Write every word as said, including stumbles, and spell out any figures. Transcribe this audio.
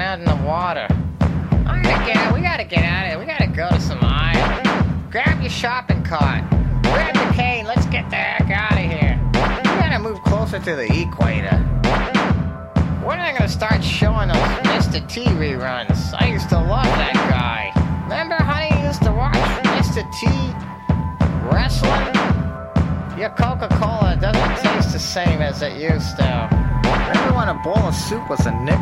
out in the water. I gotta get, we gotta get out of here. We gotta go to some island. Grab your shopping cart. Grab the cane. Let's get the heck out of here. We gotta move closer to the equator. When are they gonna start showing those Mister T reruns? I used to love that guy. Remember, honey, you used to watch Mister T wrestling? Your Coca-Cola doesn't taste the same as it used to. Remember when a bowl of soup was a nickel?